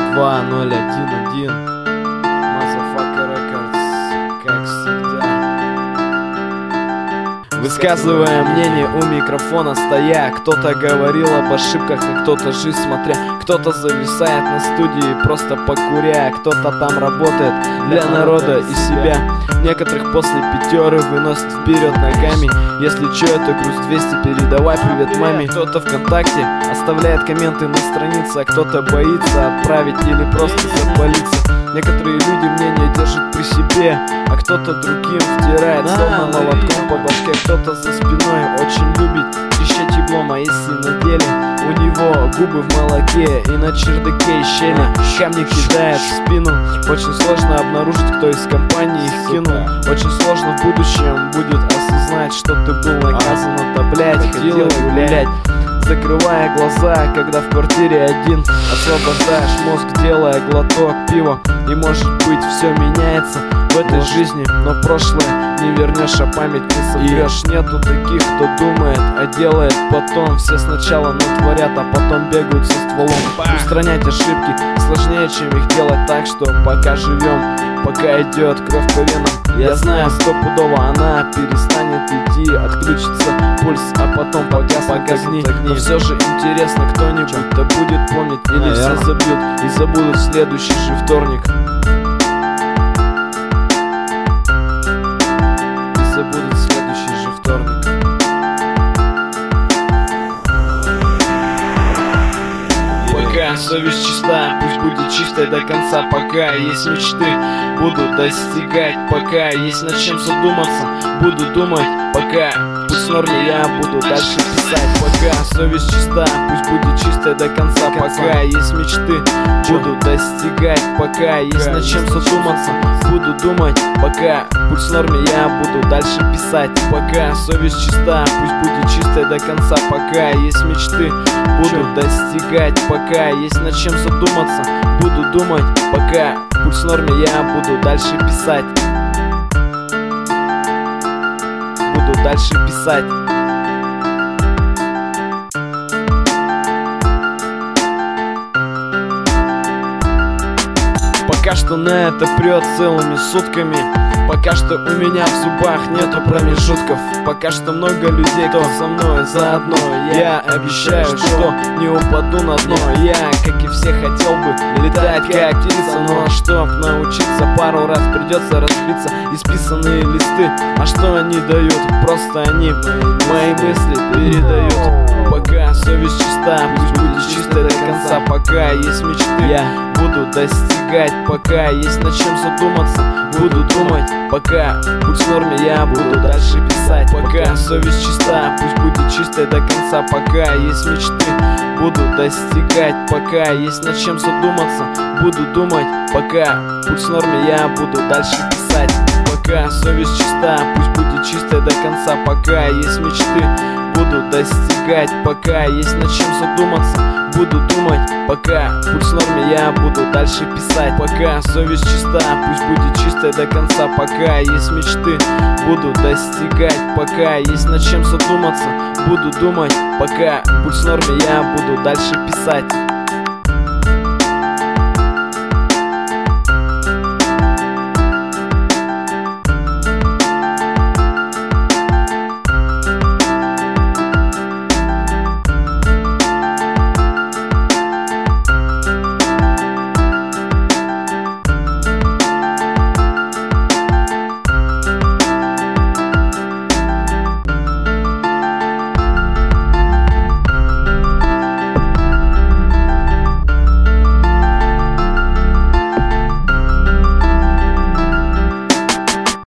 2011 Motherfucker Records, как всегда. Высказывая мнение у микрофона стоя, кто-то говорил об ошибках, а кто-то жизнь смотря. Кто-то зависает на студии, просто покуря. Кто-то там работает для народа и себя. Некоторых после пятеры выносят вперед ногами. Если чё, это груз 200, передавай привет маме. Кто-то ВКонтакте оставляет комменты на странице, а кто-то боится отправить или просто запалиться. Некоторые люди мнение держат при себе, а кто-то другим втирает, словно молотком по башке. Кто-то за спиной очень любит трещать еблом, а если на деле у него губы в молоке и на чердаке щели камни кидает в спину. Очень сложно обнаружить, кто из компании их кинул. Очень сложно в будущем будет осознать, что ты был наказан, это, блядь, ходил гулять. Закрывая глаза, когда в квартире один, освобождаешь мозг, делая глоток пива. И может быть все меняется в этой жизни, но прошлое не вернешь, а память не соберешь. Нету таких, кто думает, а делает потом. Все сначала натворят, а потом бегают со стволом. Устранять ошибки сложнее, чем их делать так, что пока живем, пока идет кровь по венам. Я знаю, стопудово она перестанет идти, отключится пульс, а потом погаснут огни. Но все же интересно, кто-нибудь да будет помнить, или все забьют и забудут в следующий же вторник. И забудут в следующий же вторник. Пока совесть чиста, пусть будет чистой до конца. Пока есть мечты, буду достигать. Пока есть над чем задуматься, буду думать. Пока пусть в норме, я буду дальше писать. Пока совесть чиста, пусть будет чистой до конца. Пока есть мечты, буду достигать. Пока есть над чем задуматься, буду думать. Пока пусть в норме, я буду дальше писать. Пока совесть чиста, пусть будет чистой до конца. Пока есть мечты, буду достигать. Пока есть над чем задуматься, буду думать. Пока пусть в норме, я буду дальше писать. Буду дальше писать. Пока что на это прет целыми сутками. Пока что у меня в зубах нету промежутков. Пока что много людей, кто со мной заодно. Я обещаю, что не упаду на дно. Я, как и все, хотел бы летать как птица, но чтоб научиться, пару раз придется разбиться исписанные листы. А что они дают? Просто они мои мысли передают. Пока совесть чиста, пусть будет чистой до конца. Пока есть мечты, я буду достигать. Пока есть над чем задуматься, буду думать. Пока путь в норме, я буду дальше писать. Пока совесть чиста, пусть будет чистой до конца. Пока есть мечты, буду достигать. Пока есть над чем задуматься, буду думать. Пока путь в норме, я буду дальше писать. Пока совесть чиста, пусть будет чистой до конца. Пока есть мечты, буду достигать. Пока есть над чем задуматься, буду думать. Пока путь в норме, я буду дальше писать. Пока совесть чиста, пусть будет чистой до конца. Пока есть мечты, буду достигать. Пока есть над чем задуматься, буду думать. Пока путь в норме, я буду дальше писать.